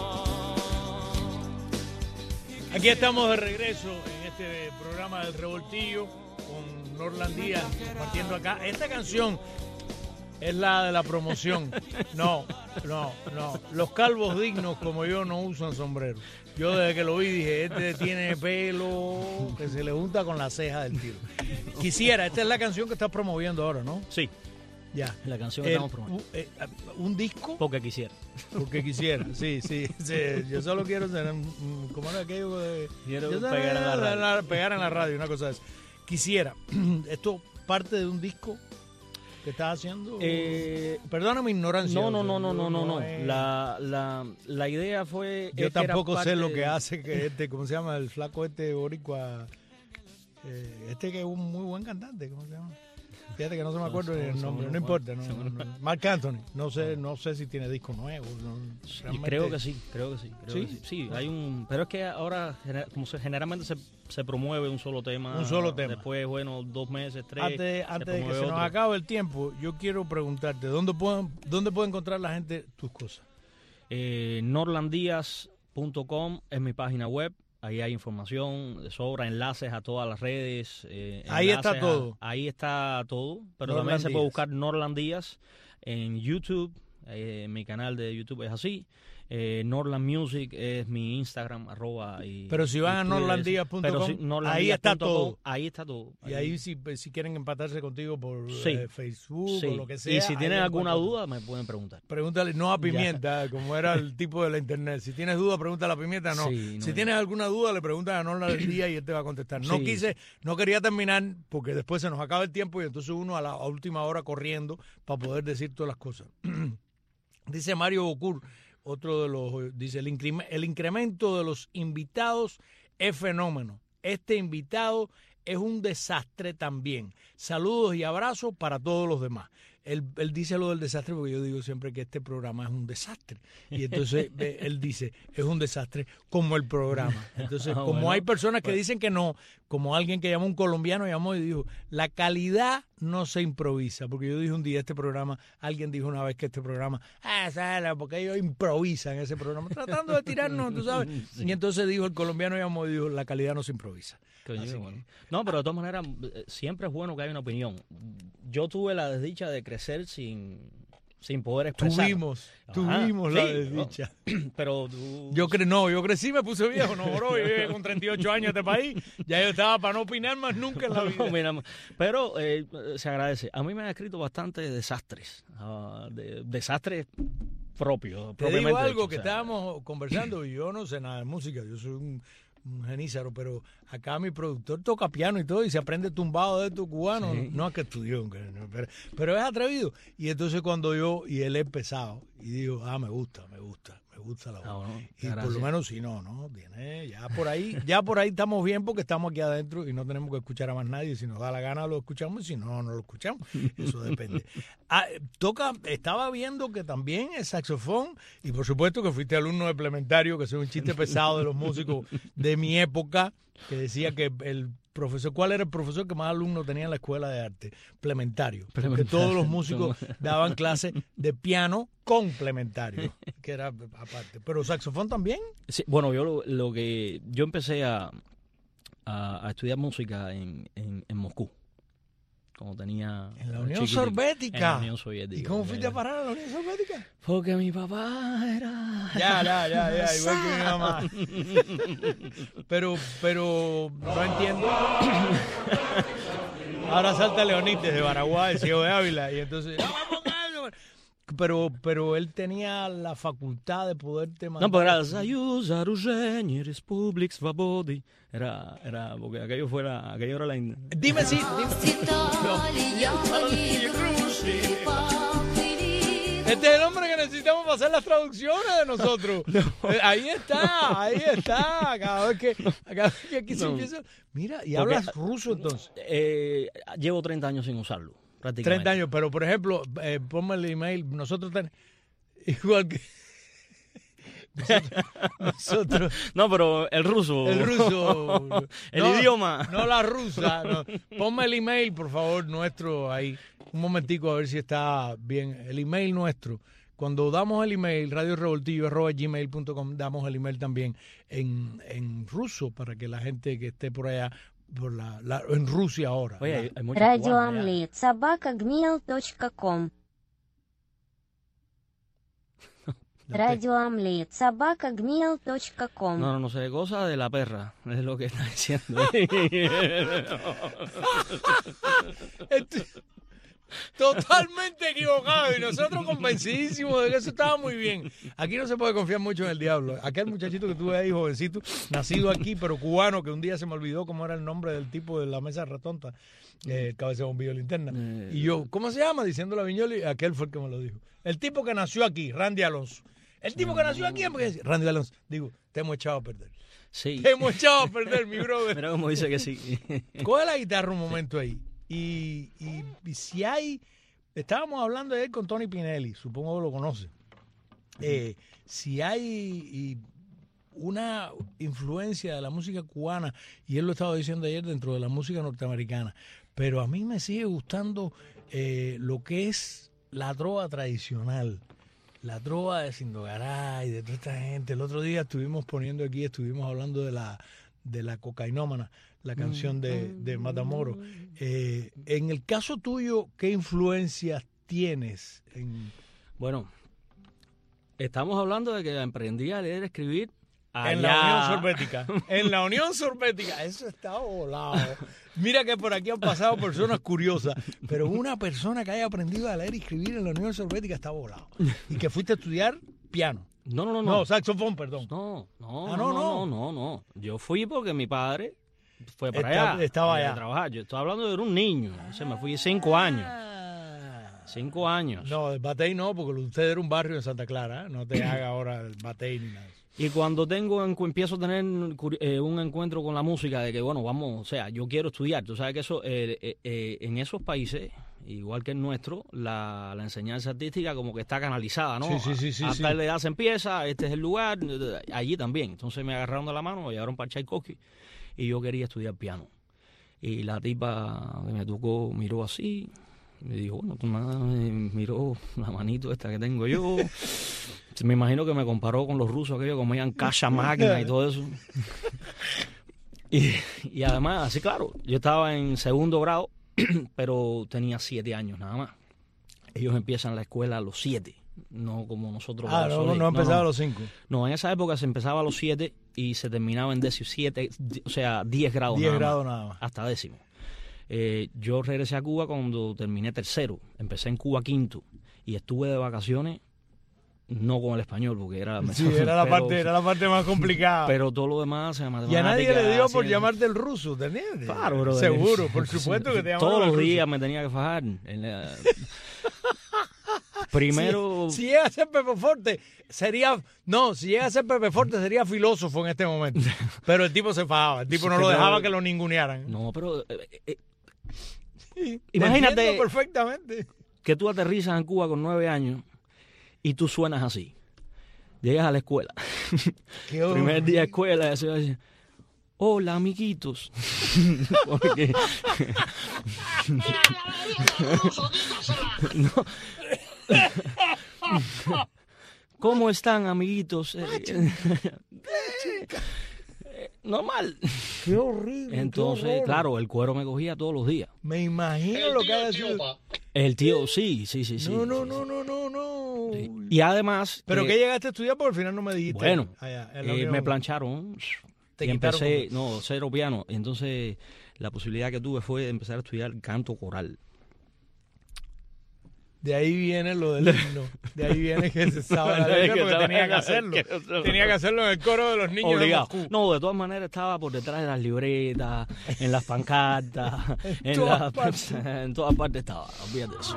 Aquí estamos de regreso en este programa del Revoltillo con Norland Díaz compartiendo acá. Esta canción es la de la promoción. No. Los calvos dignos como yo no usan sombrero. Yo desde que lo vi dije, este tiene pelo que se le junta con la ceja del tío. Quisiera, esta es la canción que estás promoviendo ahora, ¿no? Sí. Ya. La canción que estamos promoviendo. ¿Un disco? Porque quisiera. Porque quisiera, sí. Yo solo quiero tener, ¿cómo era aquello? Quiero pegar en la radio. Pegar en la radio, una cosa de esa. Quisiera. ¿Esto parte de un disco que estás haciendo? Perdona mi ignorancia. No. La idea fue... Yo tampoco sé lo que hace que ¿cómo se llama? El flaco boricua, que es un muy buen cantante, ¿cómo se llama? Fíjate que no se me acuerdo el nombre, no importa. No. Marc Anthony, no sé si tiene disco nuevo. Creo que sí. Sí, hay un... Pero es que ahora, como generalmente se promueve un solo tema. Después, 2 meses, 3. Antes de que se nos acabe el tiempo, yo quiero preguntarte, ¿dónde puede encontrar la gente tus cosas? norlandias.com es mi página web. Ahí hay información de sobra, enlaces a todas las redes. Ahí está todo. Ahí está todo. Pero también se puede buscar Norland Díaz en YouTube. Mi canal de YouTube es así. Norland Music es mi Instagram, Pero si van a norlandias.com, ahí está todo. Ahí está todo. Y ahí si quieren empatarse contigo por Facebook o lo que sea. Y si tienen alguna duda, me pueden preguntar. Pregúntale, no a Pimienta, como era el tipo de la internet. Si tienes duda, pregúntale a Pimienta, no. Si tienes alguna duda, le preguntas a Norland Díaz y él te va a contestar. No quería terminar porque después se nos acaba el tiempo y entonces uno a la última hora corriendo para poder decir todas las cosas. Dice Mario Bocur, otro de los, dice, el incremento de los invitados es fenómeno. Este invitado es un desastre también. Saludos y abrazos para todos los demás. Él dice lo del desastre porque yo digo siempre que este programa es un desastre. Y entonces él dice, es un desastre como el programa. Entonces, hay personas que dicen que no, como alguien que llamó, un colombiano llamó y dijo, la calidad no se improvisa. Porque yo dije un día alguien dijo una vez que este programa, porque ellos improvisan ese programa, tratando de tirarnos, tú sabes. Sí. Y entonces el colombiano llamó y dijo, la calidad no se improvisa. No, pero de todas maneras, siempre es bueno que haya una opinión. Yo tuve la desdicha de crecer sin poder expresar. Tuvimos la desdicha. Pero yo crecí, me puse viejo, yo llegué con 38 años a este país, ya yo estaba para no opinar más nunca en la vida. Pero se agradece. A mí me han escrito bastantes desastres, desastres propios. Te digo algo que estábamos conversando y yo no sé nada de música, yo soy un genízaro, pero acá mi productor toca piano y todo y se aprende tumbado de estos cubanos, no es que estudió, pero es atrevido. Y entonces cuando él es pesado y digo, me gusta la voz. Y por lo menos si no, tiene, ya por ahí estamos bien porque estamos aquí adentro y no tenemos que escuchar a más nadie. Si nos da la gana lo escuchamos y si no, no lo escuchamos. Eso depende. Estaba viendo que también es saxofón y por supuesto que fuiste alumno de Plementario, que es un chiste pesado de los músicos de mi época, que decía que el profesor, ¿cuál era el profesor que más alumnos tenía en la escuela de arte? Plementario. Porque todos los músicos daban clases de piano complementario, que era aparte. ¿Pero saxofón también? Sí, bueno, yo yo empecé a estudiar música en Moscú. Como tenía... En la Unión Soviética. En la Unión Soviética. ¿Y cómo fuiste a parar a la Unión Soviética? Porque mi papá era... Ya, igual que mi mamá. Pero no entiendo. Ahora salta Leonites de Baraguá, el ciego de Ávila, y entonces... Pero él tenía la facultad de poderte mandar... No, pero era Soyuz, Aruzheny, Republic Svobody. Era porque aquello era la... Dime si... Este es el hombre que necesitamos para hacer las traducciones de nosotros. Ahí está. Cada vez que aquí se empieza... Mira, ¿y hablas ruso entonces? Llevo 30 años sin usarlo. 30 años, pero por ejemplo, ponme el email, nosotros tenemos igual que Nosotros No, pero el ruso. el ruso. El no, idioma. No la rusa. No. Ponme el email, por favor, nuestro ahí. Un momentico a ver si está bien. El email nuestro. Cuando damos el email, radiorevoltillo@gmail.com, damos el email también en ruso para que la gente que esté por allá, en Rusia ahora. Oye, hay muchos Radioamlet@gmail.com. Radioamlet@gmail.com. No sé, cosa de la perra, es lo que está diciendo. Totalmente equivocado y nosotros convencidísimos de que eso estaba muy bien. Aquí no se puede confiar mucho en el diablo. Aquel muchachito que tuve ahí, jovencito, nacido aquí, pero cubano, que un día se me olvidó cómo era el nombre del tipo de la mesa retonta, cabeza de bombillo linterna. Y yo, ¿cómo se llama? Diciéndole a Viñoli, aquel fue el que me lo dijo. El tipo que nació aquí, Randy Alonso. El tipo que nació aquí, Randy Alonso. Digo, te hemos echado a perder. Sí. Te hemos echado a perder, mi brother. Mira cómo dice que sí. Coge la guitarra un momento ahí. Y si hay, estábamos hablando de él con Tony Pinelli, supongo que lo conoce. Si hay una influencia de la música cubana, y él lo estaba diciendo ayer, dentro de la música norteamericana, pero a mí me sigue gustando lo que es la trova tradicional, la trova de Sindogaray, de toda esta gente. El otro día estuvimos hablando de la cocainómana, la canción de Matamoros. En el caso tuyo, ¿qué influencias tienes? Bueno, estamos hablando de que aprendí a leer y escribir allá. En la Unión Soviética. En la Unión Soviética. Eso está volado. Mira que por aquí han pasado personas curiosas, pero una persona que haya aprendido a leer y escribir en la Unión Soviética está volado. Y que fuiste a estudiar piano. No, saxofón, perdón. No. Yo fui porque mi padre fue para allá. Estaba allá. A trabajar. Yo estaba hablando de un niño. O sea, me fui 5 años. 5 años. No, el Batey no, porque usted era un barrio en Santa Clara. No te haga ahora el Batey ni nada. Y cuando empiezo a tener un encuentro con la música, de que bueno, vamos, o sea, yo quiero estudiar. Tú sabes que eso en esos países, igual que el nuestro, la enseñanza artística como que está canalizada, ¿no? Sí. A tal edad se empieza, este es el lugar, allí también. Entonces me agarraron de la mano, me llevaron para Tchaikovsky y yo quería estudiar piano. Y la tipa que me tocó miró así, me dijo, bueno, tu madre miró la manito esta que tengo yo. Me imagino que me comparó con los rusos, aquellos que comían cacha máquina y todo eso. Y además, así claro, yo estaba en 2º grado, pero tenía 7 años nada más. Ellos empiezan la escuela a los 7, no como nosotros. No empezaba a los 5. No, en esa época se empezaba a los 7 y se terminaba en 17, o sea, 10 grados. 10 grados nada más. Hasta 10º. Yo regresé a Cuba cuando terminé 3º. Empecé en Cuba 5º y estuve de vacaciones. No con el español, porque era la parte más complicada. Pero todo lo demás, y a nadie le dio por llamarte el ruso, ¿tenías? Claro, bro. Seguro, por supuesto que te llamaban. Todos los días me tenía que fajar. Primero. Si llega a ser Pepe Forte, sería filósofo en este momento. Pero el tipo se fajaba, el tipo no lo dejaba que lo ningunearan. No, pero imagínate perfectamente que tú aterrizas en Cuba con 9 años. Y tú suenas así. Llegas a la escuela. Primer día de escuela, y así va a decir, hola, amiguitos. Porque... no. ¿Cómo están, amiguitos? Normal. Qué horrible. Entonces, claro, el cuero me cogía todos los días. Me imagino lo que ha sido. El tío, sí. No. Sí. Y además... ¿Pero qué llegaste a estudiar? Porque al final no me dijiste. Bueno, me plancharon. Y empecé, 0 piano. Y entonces la posibilidad que tuve fue empezar a estudiar canto coral. De ahí viene lo del himno. De ahí viene que se sabe la letra porque tenía que hacerlo. Tenía que hacerlo en el coro de los niños. Obligado. No, de todas maneras estaba por detrás de las libretas, en las pancartas, en todas partes estaba. Olvídate de eso.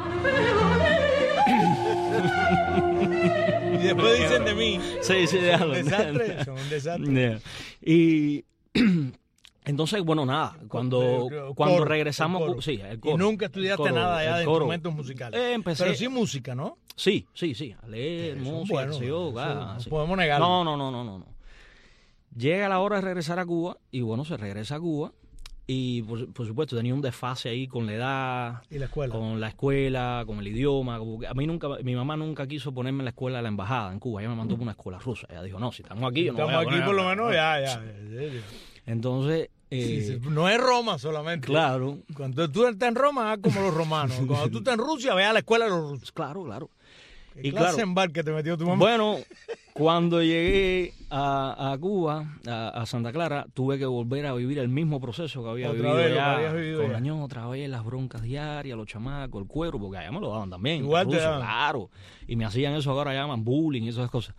Y después dicen de mí. Sí, déjalo. Son un desastre. Y Entonces, bueno, nada, cuando regresamos... el coro. Sí, el coro. Y nunca estudiaste el coro, nada allá de coro. instrumentos musicales. Empecé... Pero sí música, ¿no? Sí, a leer, música, no sí. podemos negarlo. No. Llega la hora de regresar a Cuba, y bueno, se regresa a Cuba, y por supuesto tenía un desfase ahí con la edad, y la escuela, con el idioma. A mí mi mamá nunca quiso ponerme en la escuela de la embajada en Cuba. Ella me mandó por una escuela rusa. Ella dijo, no, si estamos aquí, yo no voy a poner por lo menos, ya. Entonces, sí, no es Roma solamente. Claro. Cuando tú estás en Roma, haz como los romanos. Cuando tú estás en Rusia, ve a la escuela de los rusos. Claro. ¿Qué clase en bar que te metió tu mamá? Bueno, cuando llegué a Cuba, a Santa Clara, tuve que volver a vivir el mismo proceso que había vivido allá. Otra vez las broncas diarias, los chamacos, el cuero, porque allá me lo daban también. Igual te daban. Claro. Y me hacían eso, ahora llaman bullying y esas cosas.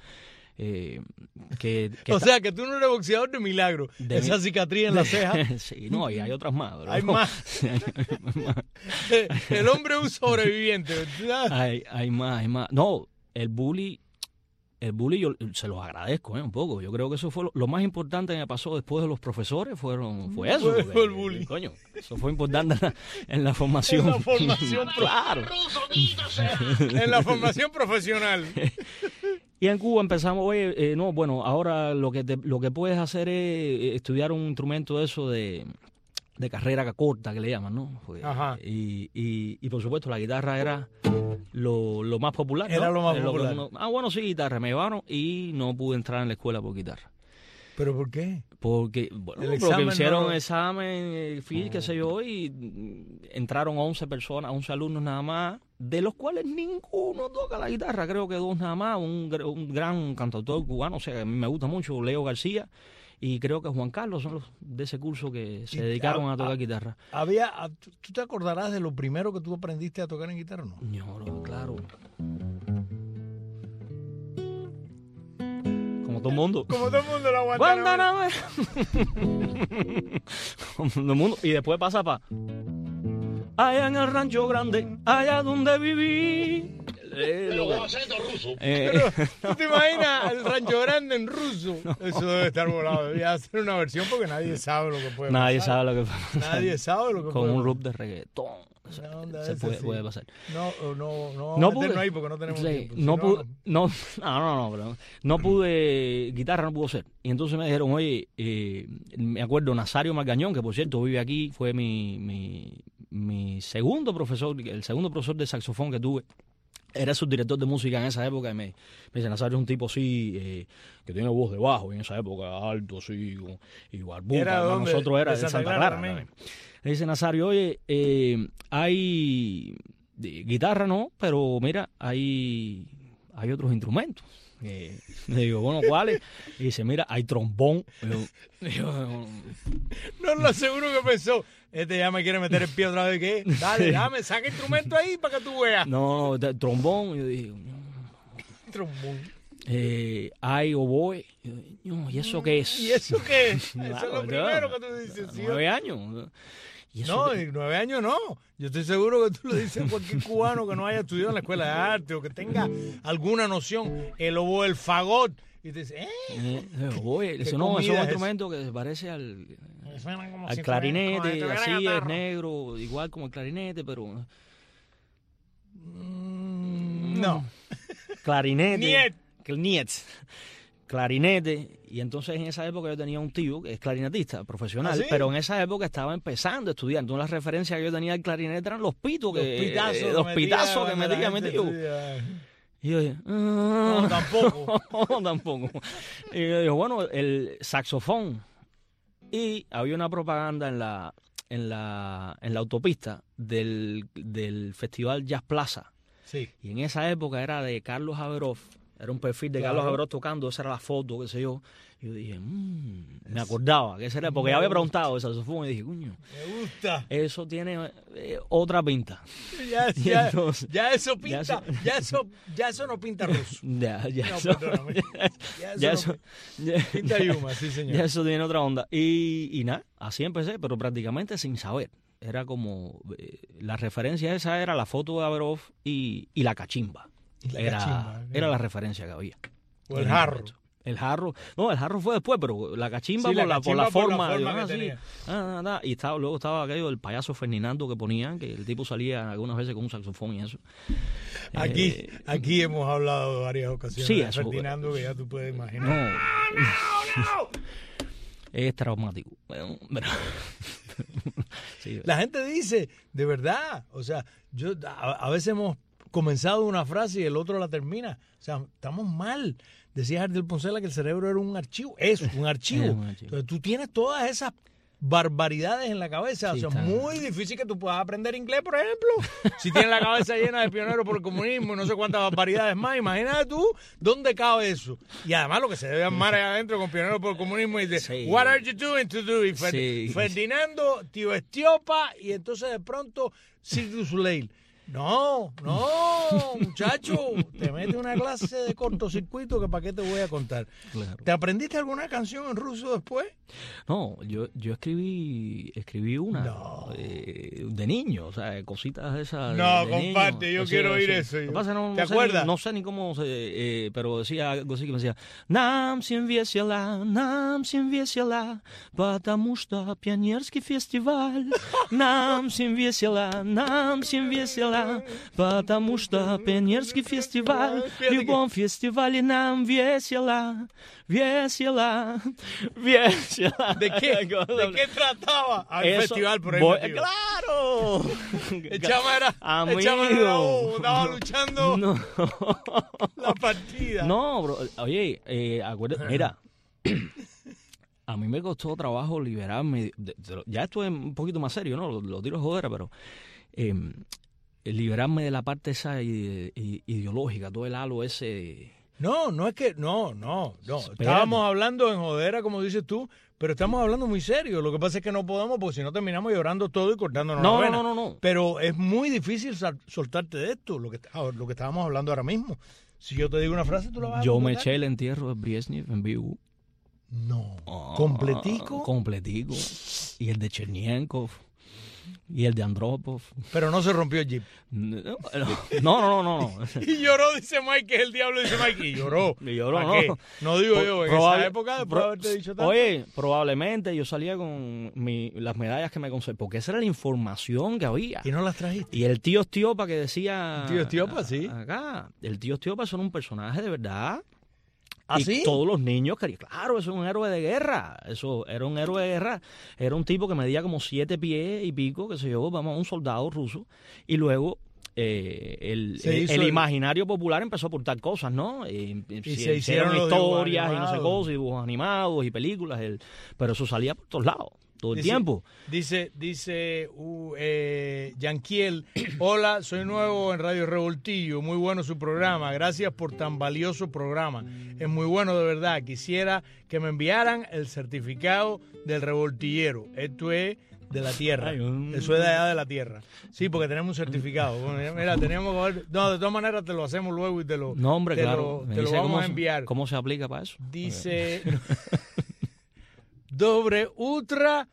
O sea, que tú no eres boxeador de milagro. Esa cicatriz en la ceja. Sí, no, y hay otras más. Hay más. El hombre es un sobreviviente. Hay más. No, el bullying yo se los agradezco un poco. Yo creo que eso fue lo más importante que me pasó después de los profesores. Fue eso. Fue el bullying. Coño, eso fue importante en la formación. En la formación, claro. En la formación profesional. Y en Cuba empezamos, ahora lo que puedes hacer es estudiar un instrumento de eso de carrera corta, que le llaman, ¿no? Ajá. Y por supuesto la guitarra era lo más popular, ¿no? Era lo más popular. Sí, guitarra. Me llevaron y no pude entrar en la escuela por guitarra. ¿Pero por qué? Porque hicieron examen, qué sé yo, y entraron 11 alumnos nada más, de los cuales ninguno toca la guitarra, creo que 2 nada más, un gran cantautor cubano, o sea, que a mí me gusta mucho, Leo García, y creo que Juan Carlos son los de ese curso que se dedicaron a tocar guitarra. ¿Tú te acordarás de lo primero que tú aprendiste a tocar en guitarra, no? No, claro. Como todo el mundo. Como todo el mundo lo aguanta. Como todo el mundo. Y después pasa allá en el rancho grande, allá donde viví. ¿Tú te imaginas el rancho grande en ruso? No. Eso debe estar volado. Debía hacer una versión porque nadie sabe lo que puede pasar. Nadie sabe lo que puede pasar. Nadie sabe lo que Con puede un loop de reggaetón. Puede pasar. No pude ahí porque no tenemos tiempo. No pude, guitarra no pudo ser. Y entonces me dijeron, oye, me acuerdo, Nazario Margañón, que por cierto vive aquí, fue mi segundo profesor, el segundo profesor de saxofón que tuve. Era subdirector de música en esa época y me dice, Nazario es un tipo así, que tiene voz de bajo, y en esa época alto, así, y barbuca. Nosotros era de Santa Clara. Me dice Nazario, oye, hay guitarra, no, pero mira, hay otros instrumentos. Le digo, bueno, ¿cuáles? Y dice, mira, hay trombón. No lo aseguro que pensó. Ya me quiere meter el pie otra vez. ¿Qué? Dale, dame, saca instrumento ahí para que tú veas. No, trombón. Yo dije, trombón. Hay oboe. ¿Y eso qué es? ¿Y eso qué es? Claro, eso es lo primero que tú dices. 9 años. No, 9 años no. Yo estoy seguro que tú lo dices a cualquier cubano que no haya estudiado en la escuela de arte o que tenga alguna noción. El oboe, el fagot. Y te dice, eso no, es un instrumento que se parece al clarinete, así es negro, igual como el clarinete, pero... No. Clarinete. Clarinete. Y entonces en esa época yo tenía un tío que es clarinetista profesional, pero en esa época estaba empezando a estudiar. Entonces las referencias que yo tenía del clarinete eran los pitos, los pitazos que metía mi tío. Y yo dije, no, tampoco. Y yo dije, bueno, el saxofón. Y había una propaganda en la autopista del Festival Jazz Plaza. Sí. Y en esa época era de Carlos Averof. Era un perfil de Carlos Averof tocando, esa era la foto, qué sé yo. Y yo dije, me acordaba que esa era, porque ya había preguntado el saxofón y dije, coño, me gusta. Eso tiene otra pinta. Ya eso pinta, ya eso no pinta ruso. Pinta Yuma, sí señor. Ya eso tiene otra onda. Y nada, así empecé, pero prácticamente sin saber. Era como, la referencia esa era la foto de Averof y la cachimba. Era la referencia que había. O el jarro. El jarro fue después, pero la cachimba, Sí, por la forma que tenía. y luego estaba aquello del payaso Ferdinando que ponían, que el tipo salía algunas veces con un saxofón y eso. Aquí hemos hablado varias ocasiones Sí, de eso, Ferdinando, que ya tú puedes imaginar. No. Es traumático. Bueno, pero sí. La gente dice, de verdad, o sea, a veces hemos comenzado una frase y el otro la termina. O sea, estamos mal. Decía Jardiel Poncela que el cerebro era un archivo. Es un archivo. Entonces tú tienes todas esas barbaridades en la cabeza. Sí, o sea, muy difícil que tú puedas aprender inglés, por ejemplo. Si tienes la cabeza llena de pioneros por el comunismo y no sé cuántas barbaridades más, imagínate tú dónde cabe eso. Y además lo que se debe armar ahí adentro con pioneros por el comunismo y dice, what are you doing to do? Y Ferdinando, tío Estiopa, y entonces de pronto Cirque du Soleil. No, muchacho, te metes una clase de cortocircuito que para qué te voy a contar. Claro. ¿Te aprendiste alguna canción en ruso después? No, yo escribí una de niño, o sea, cositas de esas. No, de comparte, niño. yo quiero oír eso. Lo que pasa, ¿Te acuerdas? No sé ni cómo pero decía algo así que me decía, нам всем весело, потому что пионерский фестиваль. Нам всем весело, потому что пионерский фестиваль. В любом фестивале нам весело. ¿De qué trataba? El festival, por ejemplo. ¡Claro! El chama era estaba luchando la partida. No, bro, oye, acuérdate, mira, a mí me costó trabajo liberarme, ya esto es un poquito más serio, ¿no? Lo tiro de jodera, pero liberarme de la parte esa ideológica, todo el halo ese. No, es que, no. Estábamos hablando en jodera, como dices tú, pero estamos hablando muy serio. Lo que pasa es que no podemos, porque si no terminamos llorando todo y cortándonos la vena. No. Pero es muy difícil soltarte de esto, lo que estábamos hablando ahora mismo. Si yo te digo una frase, tú la vas a Yo me eché el entierro de Brezhnev en vivo. No. ¿Completico? Completico. Y el de Chernienkov. Y el de Andropov. Pero no se rompió el jeep. No. Y lloró, dice Mike, que es el diablo, dice Mike, y lloró. ¿Lloró? ¿Qué? No digo yo, en esa época, después de haberte dicho tanto. Oye, probablemente yo salía con las medallas que me conservé, porque esa era la información que había. ¿Y no las trajiste? Y el tío Estiopa que decía... El tío Estiopa, sí. Acá, el tío Estiopa son un personaje de verdad. ¿Ah, y sí? todos los niños querían, claro, eso es un héroe de guerra. Eso era un héroe de guerra. Era un tipo que medía como 7 pies y pico, qué sé yo, un soldado ruso. Y luego el imaginario popular empezó a aportar cosas, ¿no? Y se hicieron historias y no sé cosas, y dibujos animados y películas. Pero eso salía por todos lados. Todo el tiempo. Dice Yanquiel, hola, soy nuevo en Radio Revoltillo, muy bueno su programa, gracias por tan valioso programa, es muy bueno de verdad, quisiera que me enviaran el certificado del revoltillero, esto es de la tierra, eso es de allá de la tierra, sí, porque tenemos un certificado, mira, teníamos que ver, no, de todas maneras te lo hacemos luego y te lo vamos a enviar. ¿Cómo se aplica para eso? Dice... Dobre Utra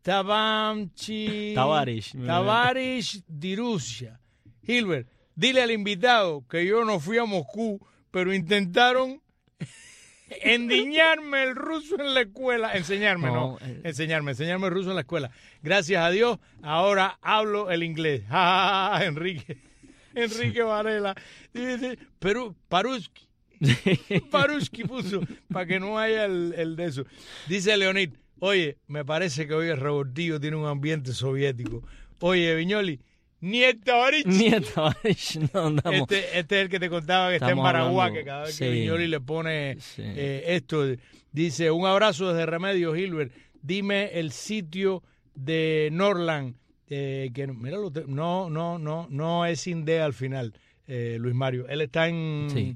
Tavarish de Rusia. Hilbert, dile al invitado que yo no fui a Moscú, pero intentaron enseñarme el ruso en la escuela. Enseñarme el ruso en la escuela. Gracias a Dios, ahora hablo el inglés. Enrique Varela. Dice, pero Paruski puso, para que no haya el de eso. Dice Leonid, oye, me parece que hoy el Revoltillo tiene un ambiente soviético. Oye, Viñoli, Nietarich, no andamos. Este es el que te contaba que está en Paraguay, que cada vez que Viñoli le pone esto. Dice, un abrazo desde Remedios, Hilbert. Dime el sitio de Norland, que míralo, no es sin D al final, Luis Mario. Él está en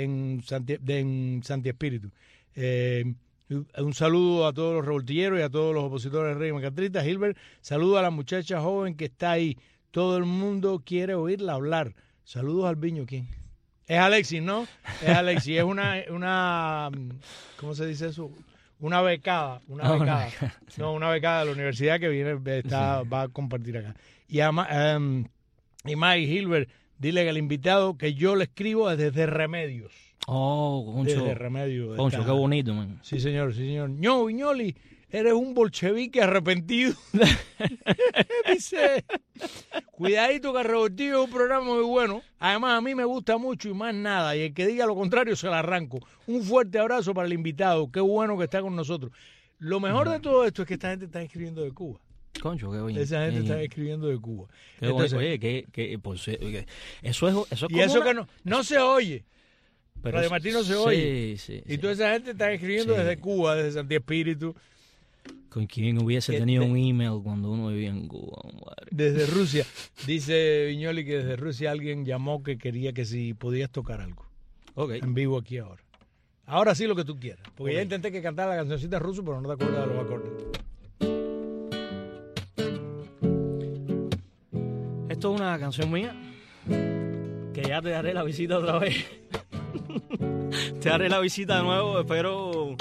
Santi Espíritu. Un saludo a todos los revoltilleros y a todos los opositores del régimen castrista. Hilbert, saludo a la muchacha joven que está ahí. Todo el mundo quiere oírla hablar. Saludos al Viño. ¿Quién? Es Alexis, ¿no? Es Alexis. Es una ¿cómo se dice eso? Una becada. No, una becada de la universidad que va a compartir acá. Y Mike Hilbert, dile al invitado que yo le escribo desde Remedios. Oh, Concho. Desde Remedio. Concho, qué bonito, man. Sí, señor, sí, señor. No, Viñoli, eres un bolchevique arrepentido. Dice, cuidadito que Revoltillo es un programa muy bueno. Además, a mí me gusta mucho y más nada. Y el que diga lo contrario se la arranco. Un fuerte abrazo para el invitado. Qué bueno que está con nosotros. Lo mejor de todo esto es que esta gente está escribiendo de Cuba. Concho, qué bonito. Esa gente está escribiendo de Cuba. Entonces, oye, eso es y eso que no se oye. Pero Radio Martí no se oye. Sí, y toda esa gente está escribiendo desde Cuba, desde Santi Espíritu. ¿Con quién hubiese tenido un email cuando uno vivía en Cuba? Madre. Desde Rusia. Dice Viñoli que desde Rusia alguien llamó que quería que si podías tocar algo. En vivo aquí ahora. Ahora sí lo que tú quieras. Porque ya intenté que cantara la cancioncita en ruso, pero no te acuerdas de los acordes. Esto es una canción mía que ya te daré la visita otra vez. Te haré la visita de nuevo, espero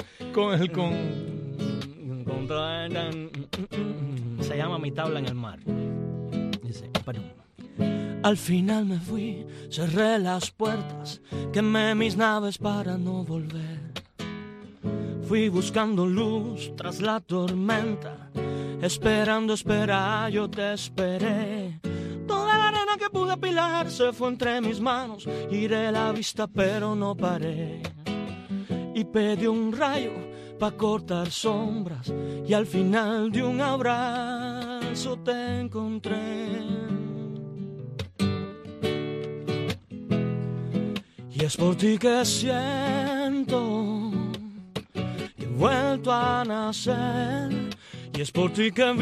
se llama Mi tabla en el mar. Dice, perdón. Al final me fui, cerré las puertas, quemé mis naves para no volver. Fui buscando luz tras la tormenta, esperando, yo te esperé. Toda la arena que pude apilar se fue entre mis manos, giré la vista pero no paré. Y pedí un rayo pa' cortar sombras, y al final de un abrazo te encontré. Y es por ti que siento que he vuelto a nacer, y es por ti que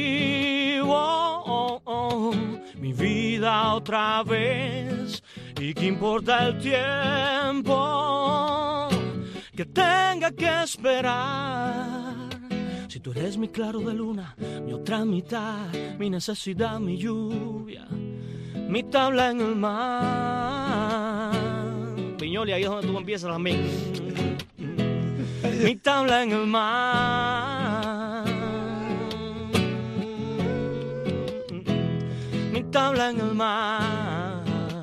vivo mi vida otra vez. Y que importa el tiempo que tenga que esperar, si tú eres mi claro de luna, mi otra mitad, mi necesidad, mi lluvia, mi tabla en el mar. Viñoli, ahí es donde tú empiezas también. Mi tabla en el mar, mi tabla en el mar.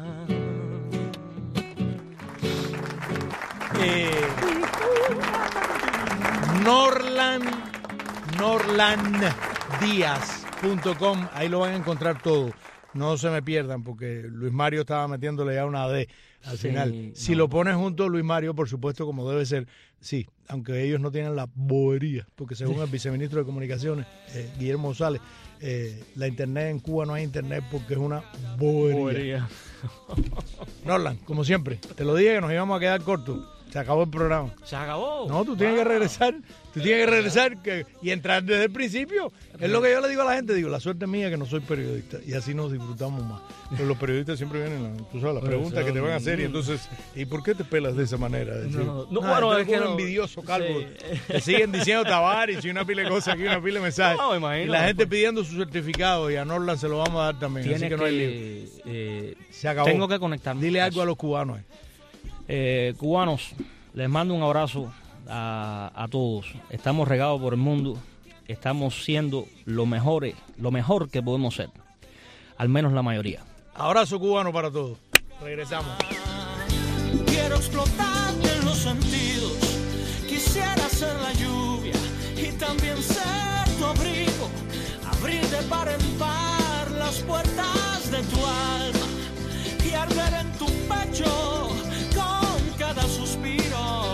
Norlanddiaz.com, ahí lo van a encontrar todo. No se me pierdan porque Luis Mario estaba metiéndole ya una D al final. Si lo pones junto a Luis Mario, por supuesto, como debe ser, sí, aunque ellos no tienen la bobería, porque según el viceministro de Comunicaciones, Guillermo González, la internet en Cuba no hay internet porque es una bobería. Norland, como siempre, te lo dije que nos íbamos a quedar cortos. Se acabó el programa. ¿Se acabó? No, tú tienes que regresar. Tú tienes que regresar y entrar desde el principio. Es lo que yo le digo a la gente. Digo, la suerte mía que no soy periodista. Y así nos disfrutamos más. Pero los periodistas siempre vienen, tú sabes, las preguntas que te van a hacer. Y entonces, ¿y por qué te pelas de esa manera? Decir, bueno, es que era envidioso, calvo. Sí. Te siguen diciendo Tavares y una pila de cosas aquí, una pila de mensajes. No, imagino, y la gente pidiendo su certificado. Y a Norland se lo vamos a dar también. Así que no hay lío. Se acabó. Tengo que conectarme. Dile algo a los cubanos. Cubanos, les mando un abrazo a todos. Estamos regados por el mundo, estamos siendo lo mejor que podemos ser, al menos la mayoría. Abrazo cubano para todos. Regresamos. Quiero explotarte en los sentidos, quisiera ser la lluvia y también ser tu abrigo, abrirte para par las puertas de tu alma y arder en tu pecho con cada suspiro.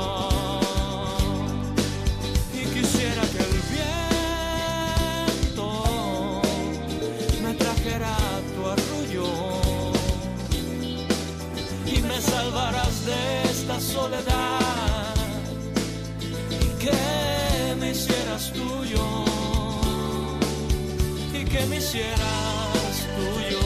Y quisiera que el viento me trajera a tu arrullo y me salvaras de esta soledad y que me hicieras tuyo y que me hicieras tuyo.